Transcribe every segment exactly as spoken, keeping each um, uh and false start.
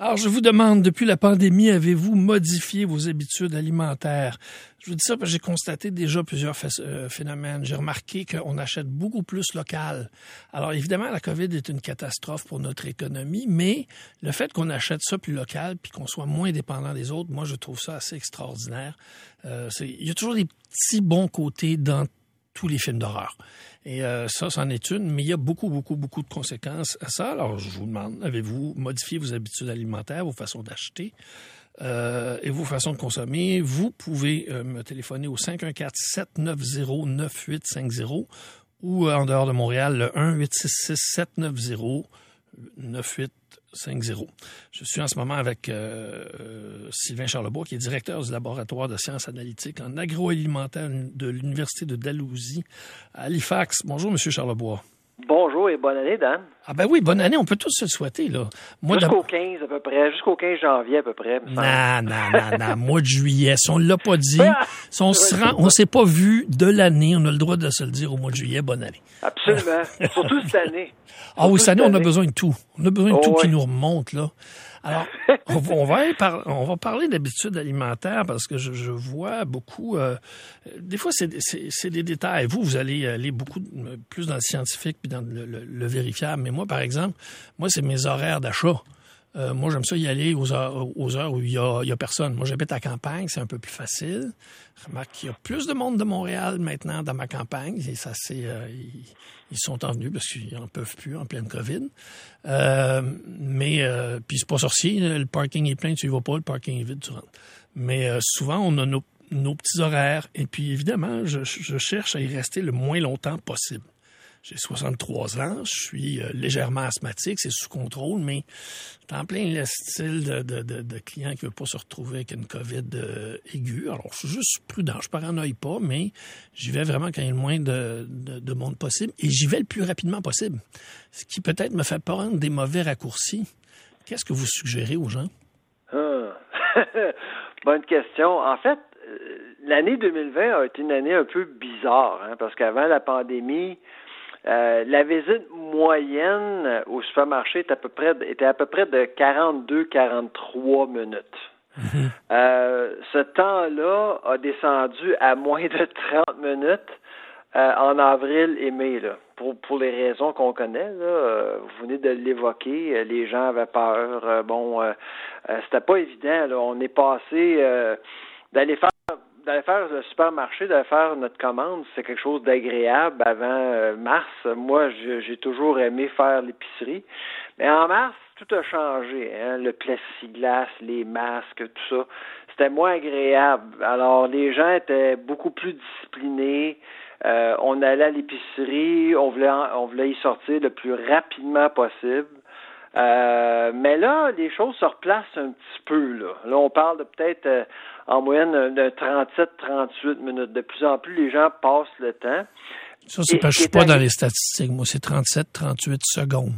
Alors, je vous demande, depuis la pandémie, avez-vous modifié vos habitudes alimentaires? Je vous dis ça parce que j'ai constaté déjà plusieurs phénomènes. J'ai remarqué qu'on achète beaucoup plus local. Alors, évidemment, la COVID est une catastrophe pour notre économie, mais le fait qu'on achète ça plus local puis qu'on soit moins dépendant des autres, moi, je trouve ça assez extraordinaire. Euh, c'est, il y a toujours des petits bons côtés dans tous les films d'horreur. Et euh, ça, c'en est une, mais il y a beaucoup, beaucoup, beaucoup de conséquences à ça. Alors, je vous demande, avez-vous modifié vos habitudes alimentaires, vos façons d'acheter euh, et vos façons de consommer? Vous pouvez euh, me téléphoner au cinq un quatre, sept neuf zéro, neuf huit cinq zéro ou euh, en dehors de Montréal, le un huit six six, sept neuf zéro, neuf huit cinq zéro. Je suis en ce moment avec euh, euh, Sylvain Charlebois, qui est directeur du laboratoire de sciences analytiques en agroalimentaire de l'Université de Dalhousie à Halifax. Bonjour, M. Charlebois. Bonjour et bonne année, Dan. Ah ben oui, bonne année, on peut tous se le souhaiter, là. Moi, jusqu'au quinze à peu près, jusqu'au quinze janvier à peu près. Non, non, non, non, mois de juillet, si on ne l'a pas dit, si on se rend, on s'est pas vu de l'année, on a le droit de se le dire au mois de juillet, bonne année. Absolument, surtout cette année. Ah oui, cette année, on a besoin de tout. On a besoin de oh, tout ouais. qui nous remonte, là. Alors, on va, on va, par, on va parler d'habitudes alimentaires parce que je, je vois beaucoup... Euh, des fois, c'est, c'est, c'est des détails. Vous, vous allez aller beaucoup plus dans le scientifique puis dans le, le, le vérifiable. Mais moi, par exemple, moi, c'est mes horaires d'achat. Euh, moi, j'aime ça y aller aux heures, aux heures où il y a, il y a personne. Moi, j'habite à campagne, c'est un peu plus facile. Je remarque qu'il y a plus de monde de Montréal maintenant dans ma campagne. Et ça, c'est, euh, ils, ils sont en venus parce qu'ils n'en peuvent plus en pleine COVID. Euh, mais, euh, puis c'est pas sorcier, le parking est plein, tu y vas pas, le parking est vide, tu rentres. Mais euh, souvent, on a nos, nos petits horaires. Et puis, évidemment, je, je cherche à y rester le moins longtemps possible. J'ai soixante-trois ans, je suis euh, légèrement asthmatique, c'est sous contrôle, mais c'est en plein le style de, de, de, de client qui ne veut pas se retrouver avec une COVID euh, aiguë. Alors, je suis juste prudent, je ne paranoïe pas, mais j'y vais vraiment quand il y a le moins de, de, de monde possible et j'y vais le plus rapidement possible, ce qui peut-être me fait prendre des mauvais raccourcis. Qu'est-ce que vous suggérez aux gens? Ah. Bonne question. En fait, l'année deux mille vingt a été une année un peu bizarre, hein, parce qu'avant la pandémie, Euh, la visite moyenne au supermarché était à peu près, était à peu près de quarante-deux à quarante-trois minutes. Mm-hmm. Euh, ce temps-là a descendu à moins de trente minutes euh, en avril et mai, là, pour, pour les raisons qu'on connaît. Là, euh, vous venez de l'évoquer, euh, les gens avaient peur. Euh, bon, euh, euh, c'était pas évident. Là, on est passé euh, d'aller faire D'aller faire le supermarché, d'aller faire notre commande, c'est quelque chose d'agréable avant euh, mars. Moi, je, j'ai toujours aimé faire l'épicerie. Mais en mars, tout a changé. Hein? Le plexiglas, les masques, tout ça. C'était moins agréable. Alors, les gens étaient beaucoup plus disciplinés. Euh, on allait à l'épicerie, on voulait, on voulait y sortir le plus rapidement possible. Euh, mais là, les choses se replacent un petit peu. Là, là on parle de peut-être euh, en moyenne de trente-sept à trente-huit minutes. De plus en plus, les gens passent le temps. Ça, c'est et, parce que je suis pas à... dans les statistiques. Moi, c'est trente-sept à trente-huit secondes.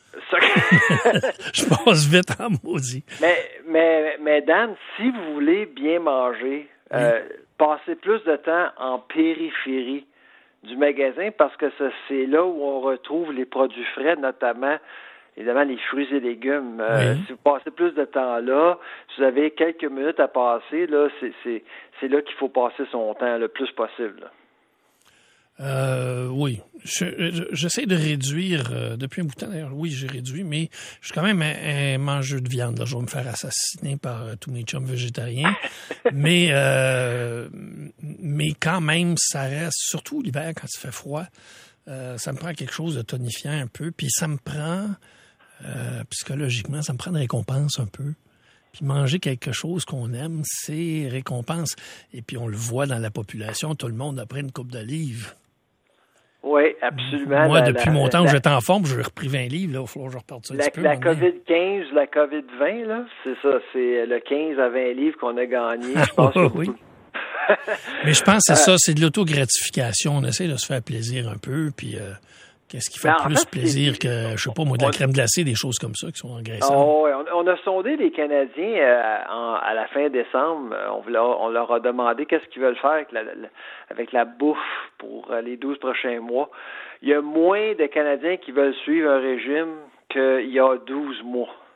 Je passe vite en maudit. Mais, mais, mais Dan, si vous voulez bien manger, oui. euh, passez plus de temps en périphérie du magasin parce que ça, c'est là où on retrouve les produits frais, notamment évidemment, les fruits et légumes. Euh, oui. Si vous passez plus de temps là, si vous avez quelques minutes à passer, là, c'est, c'est, c'est là qu'il faut passer son temps le plus possible. Euh, oui. Je, je, j'essaie de réduire, euh, depuis un bout de temps d'ailleurs, oui, j'ai réduit, mais je suis quand même un, un mangeur de viande. Là. Je vais me faire assassiner par euh, tous mes chums végétariens. mais, euh, mais quand même, ça reste, surtout l'hiver quand il fait froid, euh, ça me prend quelque chose de tonifiant un peu, puis ça me prend... Euh, psychologiquement, ça me prend une récompense un peu. Puis manger quelque chose qu'on aime, c'est récompense. Et puis on le voit dans la population, tout le monde a pris une coupe de livres. Oui, absolument. Moi, la, depuis la, mon temps la, où j'étais en forme, j'ai repris vingt livres, là, il va falloir que je reparte ça un la, petit peu. La COVID quinze, la COVID vingt, là, c'est ça, c'est le quinze à vingt livres qu'on a gagné. Je pense que oui. Mais je pense que c'est ça, c'est de l'autogratification. On essaie de se faire plaisir un peu, puis... Euh, Qu'est-ce qui fait ben, plus en fait, plaisir c'est... que, je sais pas moi, de la on... crème glacée, des choses comme ça qui sont engraissantes? Oh, on, on a sondé les Canadiens euh, en, à la fin décembre. On, leur, on leur a demandé qu'est-ce qu'ils veulent faire avec la, la, avec la bouffe pour les douze prochains mois. Il y a moins de Canadiens qui veulent suivre un régime qu'il y a douze mois.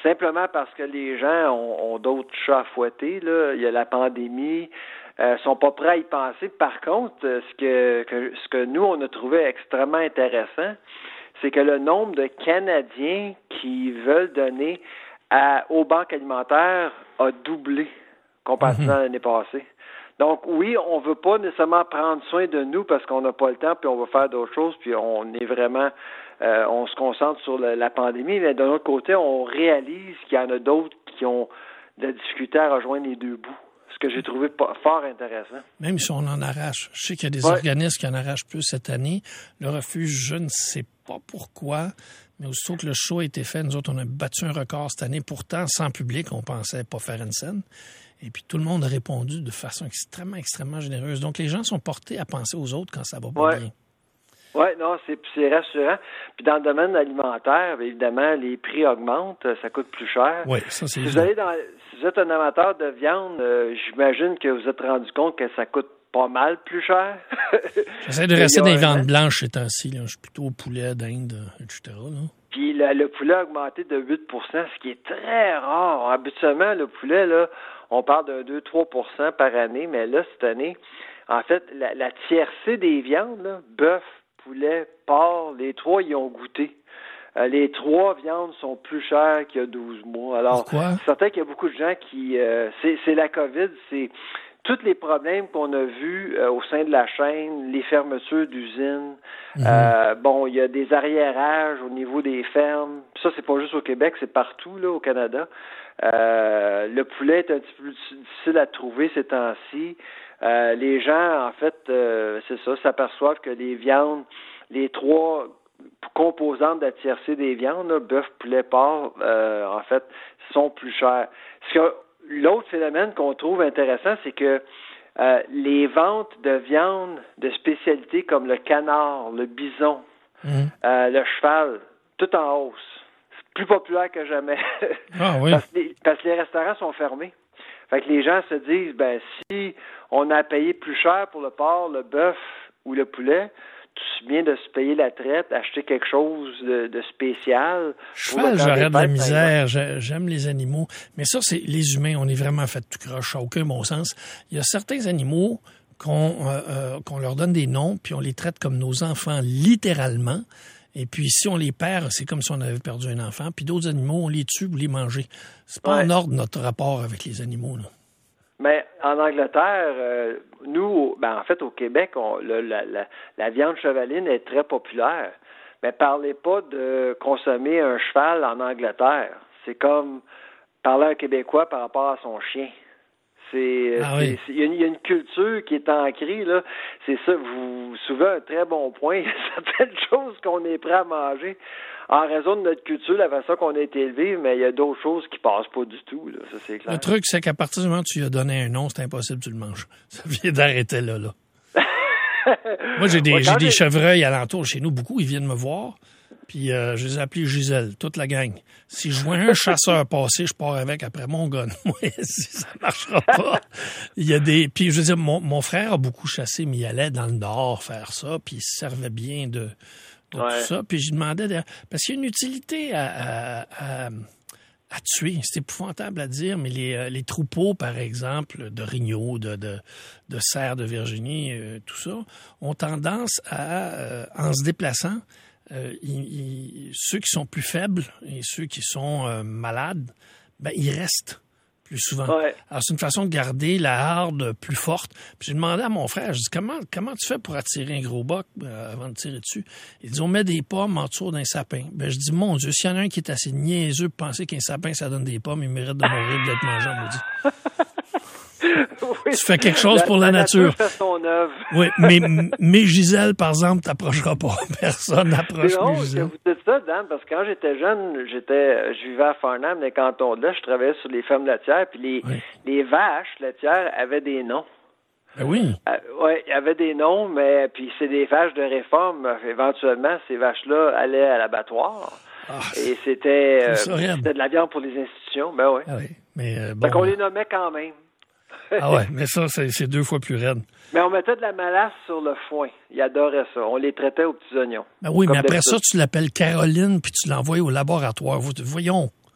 simplement parce que les gens ont, ont d'autres chats à fouetter, là. Il y a la pandémie, euh, sont pas prêts à y penser. Par contre, ce que, que ce que nous, on a trouvé extrêmement intéressant, c'est que le nombre de Canadiens qui veulent donner à, aux banques alimentaires a doublé comparativement à l'année passée. Donc oui, on veut pas nécessairement prendre soin de nous parce qu'on n'a pas le temps, puis on va faire d'autres choses, puis on est vraiment, euh, on se concentre sur la, la pandémie, mais d'un autre côté, on réalise qu'il y en a d'autres qui ont de la difficulté à rejoindre les deux bouts. Ce que j'ai trouvé pas, fort intéressant. Même si on en arrache. Je sais qu'il y a des ouais. organismes qui en arrachent plus cette année. Le refuge, je ne sais pas pourquoi, mais aussitôt que le show a été fait, nous autres, on a battu un record cette année. Pourtant, sans public, on pensait pas faire une scène. Et puis, tout le monde a répondu de façon extrêmement, extrêmement généreuse. Donc, les gens sont portés à penser aux autres quand ça va pas ouais. bien. Oui, non, c'est, c'est rassurant. Puis dans le domaine alimentaire, évidemment, les prix augmentent, ça coûte plus cher. Oui, ça, c'est si vous allez dans, si vous êtes un amateur de viande, euh, j'imagine que vous vous êtes rendu compte que ça coûte pas mal plus cher. J'essaie de rester dans les viandes blanches ces temps-ci. Là. Je suis plutôt au poulet, dinde, et cetera. Là. Puis le, le poulet a augmenté de huit pour cent, ce qui est très rare. Habituellement, le poulet, là, on parle d'un deux à trois pour cent par année, mais là, cette année, en fait, la, la tiercé des viandes, là, bœuf, poulet, porc, les trois y ont goûté. Euh, les trois viandes sont plus chères qu'il y a douze mois. Alors, pourquoi? C'est certain qu'il y a beaucoup de gens qui... Euh, c'est, c'est la COVID, c'est tous les problèmes qu'on a vus euh, au sein de la chaîne, les fermetures d'usines. Mm-hmm. Euh, bon, il y a des arriérages au niveau des fermes. Ça, c'est pas juste au Québec, c'est partout là au Canada. Euh, le poulet est un petit peu plus difficile à trouver ces temps-ci. Euh, les gens, en fait, euh, c'est ça, s'aperçoivent que les viandes, les trois composantes de la tiercé des viandes, là, bœuf, poulet, porc, euh, en fait, sont plus chères. Ce que, l'autre phénomène qu'on trouve intéressant, c'est que euh, les ventes de viande de spécialités comme le canard, le bison, mmh. euh, le cheval, tout en hausse. C'est plus populaire que jamais. Ah oui. parce, que les, parce que les restaurants sont fermés. Fait que les gens se disent, ben si on a payé plus cher pour le porc, le bœuf ou le poulet, tout bien de se payer la traite, acheter quelque chose de, de spécial. Cheval, j'aurais de la misère. J'aime les animaux. Mais ça, c'est les humains. On est vraiment fait tout croche. Ça n'a aucun bon sens. Il y a certains animaux qu'on, euh, euh, qu'on leur donne des noms, puis on les traite comme nos enfants, littéralement. Et puis, si on les perd, c'est comme si on avait perdu un enfant. Puis d'autres animaux, on les tue pour les manger. C'est pas ouais. en ordre, notre rapport avec les animaux, là. Mais en Angleterre, euh, nous, ben en fait, au Québec, on, le, la, la, la viande chevaline est très populaire. Mais parlez pas de consommer un cheval en Angleterre. C'est comme parler à un Québécois par rapport à son chien. C'est, ah c'est, oui. c'est, il y a une, il y a une culture qui est ancrée, là. C'est ça, vous soulevez un très bon point. Il y a certaines choses qu'on est prêt à manger en raison de notre culture, la façon qu'on a été élevé, mais il y a d'autres choses qui passent pas du tout, là. Ça, c'est clair. Le truc, c'est qu'à partir du moment où tu lui as donné un nom, c'est impossible que tu le manges. Ça vient d'arrêter là, là. Moi, j'ai des, ouais, j'ai des chevreuils alentour chez nous, beaucoup, ils viennent me voir. Puis euh, je les ai appelés Gisèle, toute la gang. Si je vois un chasseur passer, je pars avec après mon gun. Moi, si ça marchera pas. Il y a des. Puis je veux dire, mon, mon frère a beaucoup chassé, mais il allait dans le nord faire ça, puis il se servait bien de, de ouais. tout ça. Puis je lui demandais de... parce qu'il y a une utilité à, à, à, à tuer. C'est épouvantable à dire, mais les, les troupeaux, par exemple, de rignaux, de, de, de cerfs de Virginie, euh, tout ça, ont tendance à, euh, en se déplaçant, Euh, ils, ils, ceux qui sont plus faibles et ceux qui sont euh, malades, ben ils restent plus souvent. Ouais. Alors, c'est une façon de garder la harde plus forte. Puis j'ai demandé à mon frère, je dis, comment, comment tu fais pour attirer un gros boc euh, avant de tirer dessus? Il dit, on met des pommes en dessous d'un sapin. Ben, je dis, mon Dieu, s'il y en a un qui est assez niaiseux pour penser qu'un sapin, ça donne des pommes, il mérite de mourir d'être mangé, on me dit. Oui, tu fais quelque chose la, pour la, la nature. nature fait son œuvre. Oui, mais, mais Gisèle, par exemple, t'approcheras pas. Personne n'approche non, Gisèle. Vous dites ça, Dan, parce que quand j'étais jeune, j'étais, je vivais à Farnham, dans les cantons de là, je travaillais sur les fermes laitières, puis les, oui. les vaches laitières avaient des noms. Ben oui. Euh, oui, il y avait des noms, mais puis c'est des vaches de réforme. Éventuellement, ces vaches-là allaient à l'abattoir. Ah, et c'était, euh, c'était de la viande pour les institutions. Ben oui. Ah oui. Mais euh, bon. Donc on les nommait quand même. Ah ouais, mais ça, c'est, c'est deux fois plus raide. Mais on mettait de la malasse sur le foin. Ils adoraient ça. On les traitait aux petits oignons. Ben oui, mais après ça, tu l'appelles Caroline, puis tu l'envoies au laboratoire. Voyons.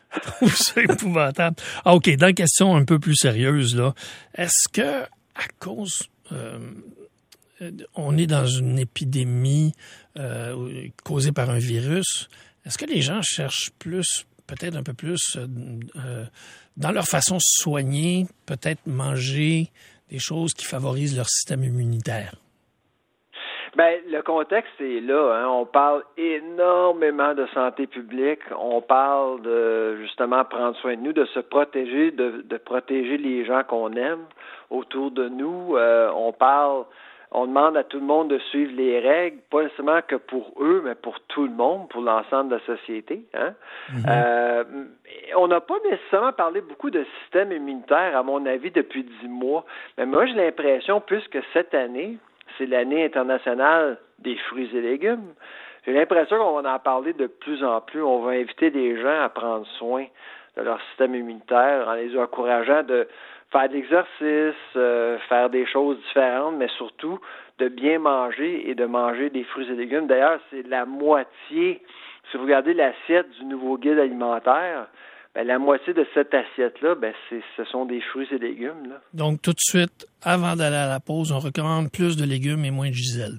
Je trouve ça épouvantable. Ah, OK, dans une question un peu plus sérieuse, là, est-ce que à cause... Euh, on est dans une épidémie euh, causée par un virus, est-ce que les gens cherchent plus, peut-être un peu plus, euh, euh, dans leur façon de se soigner, peut-être manger des choses qui favorisent leur système immunitaire? Bien, le contexte est là. Hein. On parle énormément de santé publique. On parle de, justement, prendre soin de nous, de se protéger, de, de protéger les gens qu'on aime autour de nous. Euh, on parle, on demande à tout le monde de suivre les règles, pas nécessairement que pour eux, mais pour tout le monde, pour l'ensemble de la société. Hein. Mm-hmm. Euh, on n'a pas nécessairement parlé beaucoup de système immunitaire, à mon avis, depuis dix mois. Mais moi, j'ai l'impression, puisque cette année, c'est l'année internationale des fruits et légumes. J'ai l'impression qu'on va en parler de plus en plus. On va inviter les gens à prendre soin de leur système immunitaire en les encourageant de faire de l'exercice, euh, faire des choses différentes, mais surtout de bien manger et de manger des fruits et légumes. D'ailleurs, c'est la moitié, si vous regardez l'assiette du nouveau guide alimentaire, ben, la moitié de cette assiette-là, ben, c'est, ce sont des fruits et légumes. Là. Donc, tout de suite, avant d'aller à la pause, on recommande plus de légumes et moins de giselle.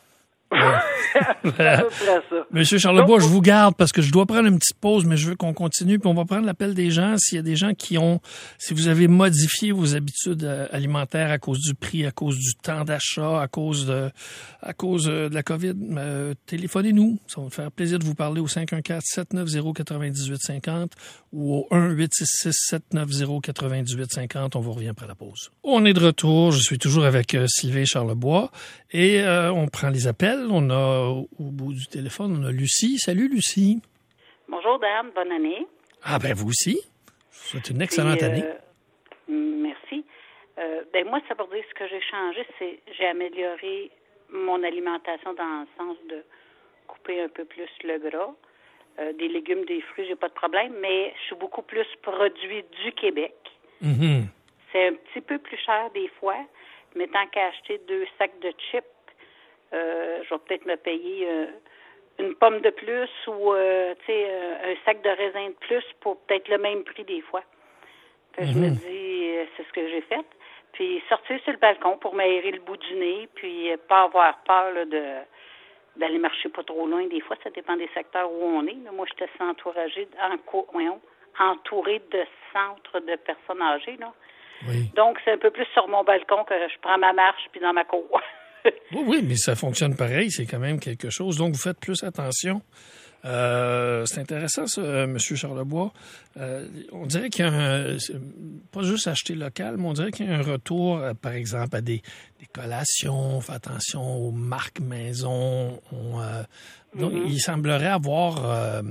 ça. Monsieur Charlebois, je vous garde parce que je dois prendre une petite pause, mais je veux qu'on continue. Puis on va prendre l'appel des gens. S'il y a des gens qui ont, si vous avez modifié vos habitudes alimentaires à cause du prix, à cause du temps d'achat, à cause de, à cause de la COVID, euh, téléphonez-nous. Ça va me faire plaisir de vous parler au cinq un quatre, sept neuf zéro, neuf huit cinq zéro ou au un huit six six, sept neuf zéro, neuf huit cinq zéro. On vous revient après la pause. On est de retour. Je suis toujours avec euh, Sylvain Charlebois et euh, on prend les appels. On a au bout du téléphone, on a Lucie. Salut Lucie. Bonjour Dan, bonne année. Ah ben vous aussi. C'est une excellente Puis, euh, année. Merci. Euh, ben moi, ça pour dire ce que j'ai changé, c'est j'ai amélioré mon alimentation dans le sens de couper un peu plus le gras. Euh, des légumes, des fruits, j'ai pas de problème, mais je suis beaucoup plus produit du Québec. Mm-hmm. C'est un petit peu plus cher des fois, mais tant qu'à acheter deux sacs de chips, Euh, je vais peut-être me payer euh, une pomme de plus ou euh, tu sais euh, un sac de raisin de plus pour peut-être le même prix des fois. Puis mm-hmm. Je me dis, euh, c'est ce que j'ai fait. Puis sortir sur le balcon pour m'aérer le bout du nez, puis euh, pas avoir peur là, de d'aller marcher pas trop loin. Des fois, ça dépend des secteurs où on est. Là, moi, j'étais entourée, entourée de centres de personnes âgées. Là. Oui. Donc, c'est un peu plus sur mon balcon que je prends ma marche puis dans ma cour. Oui, oui, mais ça fonctionne pareil, c'est quand même quelque chose. Donc, vous faites plus attention. Euh, c'est intéressant, ça, euh, M. Charlebois. Euh, on dirait qu'il y a un... Pas juste acheter local, mais on dirait qu'il y a un retour, euh, par exemple, à des, des collations. On fait attention aux marques maison. On, euh, donc, mm-hmm. il semblerait avoir euh,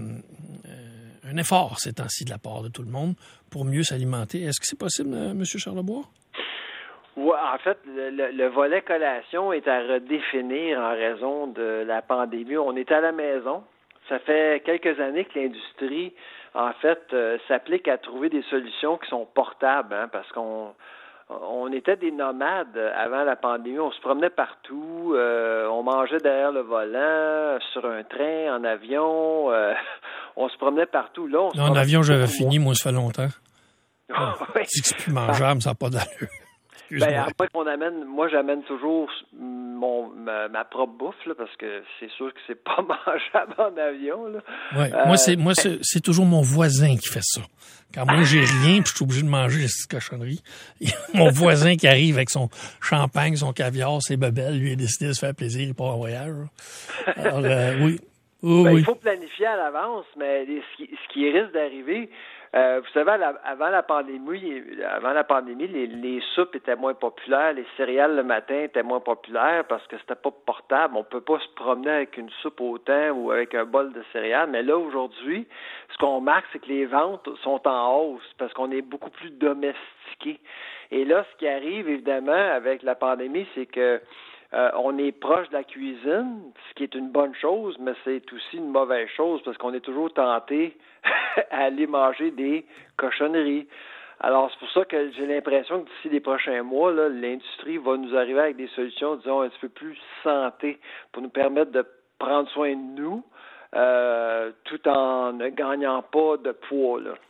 un effort ces temps-ci de la part de tout le monde pour mieux s'alimenter. Est-ce que c'est possible, euh, M. Charlebois? Oui, en fait, le, le volet collation est à redéfinir en raison de la pandémie. On est à la maison. Ça fait quelques années que l'industrie, en fait, euh, s'applique à trouver des solutions qui sont portables, hein, parce qu'on on était des nomades avant la pandémie. On se promenait partout. Euh, on mangeait derrière le volant, sur un train, en avion. Euh, on se promenait partout. Là, on se en avion, j'avais fini, moi, ça fait longtemps. Oh, oui. C'est que c'est plus mangeable, ça n'a pas d'allure. Ben, après qu'on amène, moi j'amène toujours mon ma, ma propre bouffe là, parce que c'est sûr que c'est pas mangeable en avion là. Ouais, euh, moi c'est moi c'est, c'est toujours mon voisin qui fait ça. Quand moi j'ai rien, puis je suis obligé de manger cette cochonnerie, mon voisin qui arrive avec son champagne, son caviar, ses bebelles, lui a décidé de se faire plaisir, il part en voyage. Là. Alors euh, oui. Oh, ben, oui. Il faut planifier à l'avance, mais ce qui, ce qui risque d'arriver. Euh, vous savez, la, avant la pandémie, avant la pandémie, les, les soupes étaient moins populaires, les céréales le matin étaient moins populaires parce que c'était pas portable. On peut pas se promener avec une soupe au thym ou avec un bol de céréales. Mais là, aujourd'hui, ce qu'on remarque, c'est que les ventes sont en hausse parce qu'on est beaucoup plus domestiqués. Et là, ce qui arrive, évidemment, avec la pandémie, c'est que Euh, on est proche de la cuisine, ce qui est une bonne chose, mais c'est aussi une mauvaise chose parce qu'on est toujours tenté à aller manger des cochonneries. Alors, c'est pour ça que j'ai l'impression que d'ici les prochains mois, là, l'industrie va nous arriver avec des solutions, disons, un petit peu plus santé pour nous permettre de prendre soin de nous, euh, tout en ne gagnant pas de poids, là?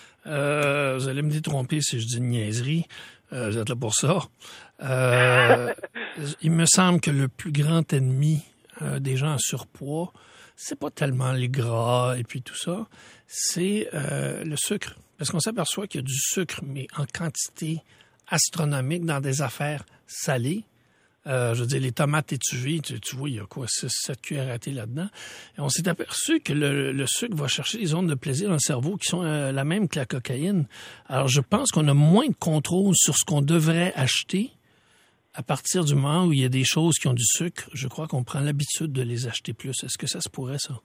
Euh, vous allez me détromper si je dis une niaiserie. Euh, vous êtes là pour ça. Euh, il me semble que le plus grand ennemi euh, des gens en surpoids, c'est pas tellement les gras et puis tout ça, c'est euh, le sucre. Parce qu'on s'aperçoit qu'il y a du sucre, mais en quantité astronomique dans des affaires salées. Euh, je veux dire, les tomates étuvées, tu, tu vois, il y a quoi, six sept cuillères à thé là-dedans. Et on s'est aperçu que le, le sucre va chercher les zones de plaisir dans le cerveau qui sont euh, la même que la cocaïne. Alors, je pense qu'on a moins de contrôle sur ce qu'on devrait acheter à partir du moment où il y a des choses qui ont du sucre. Je crois qu'on prend l'habitude de les acheter plus. Est-ce que ça se pourrait, ça?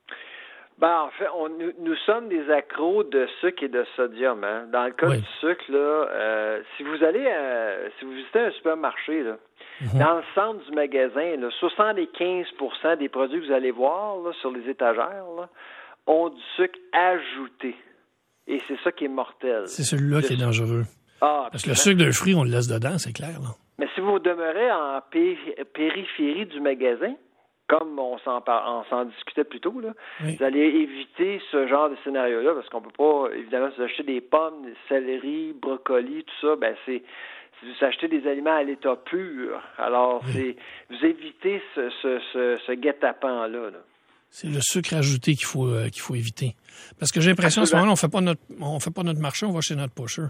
Ben, en fait, on, nous, nous sommes des accros de sucre et de sodium. Hein. Dans le cas oui. du sucre, là, euh, si vous allez, à, si vous visitez un supermarché, là, mm-hmm. dans le centre du magasin, là, soixante-quinze pour cent des produits que vous allez voir là, sur les étagères là, ont du sucre ajouté. Et c'est ça qui est mortel. C'est celui-là qui est dangereux. Ah, Parce que le sucre d'un fruit, on le laisse dedans, c'est clair. Là. Mais si vous demeurez en pé- périphérie du magasin, comme on s'en, par... on s'en discutait plus tôt, là, oui. vous allez éviter ce genre de scénario-là, parce qu'on peut pas, évidemment, si vous achetez des pommes, des céleri, brocolis, tout ça, ben c'est, si vous achetez des aliments à l'état pur, alors oui. c'est vous évitez ce, ce, ce, ce guet-apens-là. Là. C'est le sucre ajouté qu'il faut, euh, qu'il faut éviter. Parce que j'ai l'impression, à ce moment-là, on fait pas notre, on fait pas notre marché, on va chez notre pusher.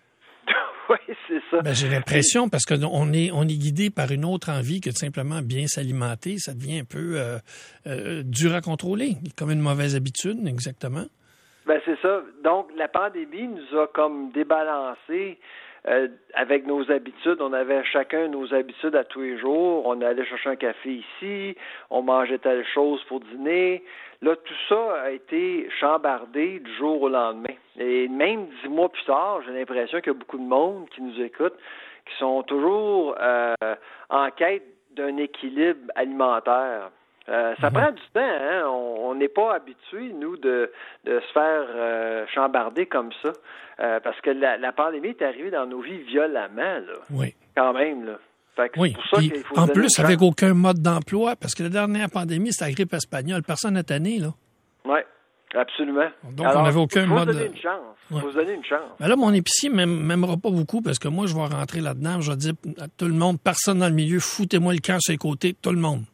Oui, c'est ça. Ben, j'ai l'impression, parce qu'on est, on est guidé par une autre envie que de simplement bien s'alimenter. Ça devient un peu euh, euh, dur à contrôler, comme une mauvaise habitude, exactement. Ben, c'est ça. Donc, la pandémie nous a comme débalancé euh, avec nos habitudes. On avait chacun nos habitudes à tous les jours. On allait chercher un café ici, on mangeait telle chose pour dîner. Là, tout ça a été chambardé du jour au lendemain. Et même dix mois plus tard, j'ai l'impression qu'il y a beaucoup de monde qui nous écoute, qui sont toujours euh, en quête d'un équilibre alimentaire. Euh, ça mmh. prend du temps, hein? On n'est pas habitué, nous, de, de se faire euh, chambarder comme ça. Euh, parce que la, la pandémie est arrivée dans nos vies violemment, là. Oui. Quand même, là. Fait que oui, c'est pour ça qu'il faut en plus, avec aucun mode d'emploi, parce que la dernière pandémie, c'était la grippe espagnole. Personne n'est tanné, là. Oui, absolument. Donc, alors, on n'avait aucun faut mode... Il faut donner une chance. Il ouais. faut se donner une chance. Mais là, mon épicier ne m'aimera pas beaucoup, parce que moi, je vais rentrer là-dedans, je vais dire à tout le monde, personne dans le milieu, foutez-moi le camp sur les côtés, tout le monde.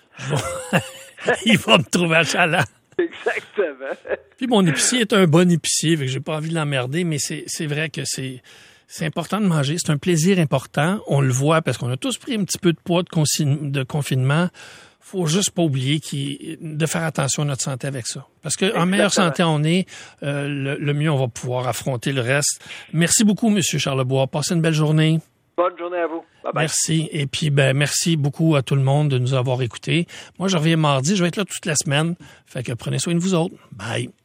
Il va me trouver à chaland. Exactement. Puis mon épicier est un bon épicier, fait que j'ai pas envie de l'emmerder, mais c'est, c'est vrai que c'est... C'est important de manger, c'est un plaisir important. On le voit parce qu'on a tous pris un petit peu de poids de, consign- de confinement. Faut juste pas oublier qu'il, de faire attention à notre santé avec ça. Parce que en meilleure santé on est, euh, le, le mieux on va pouvoir affronter le reste. Merci beaucoup, M. Charlebois. Passez une belle journée. Bonne journée à vous. Bye bye. Merci. Et puis, ben, merci beaucoup à tout le monde de nous avoir écoutés. Moi, je reviens mardi. Je vais être là toute la semaine. Fait que prenez soin de vous autres. Bye.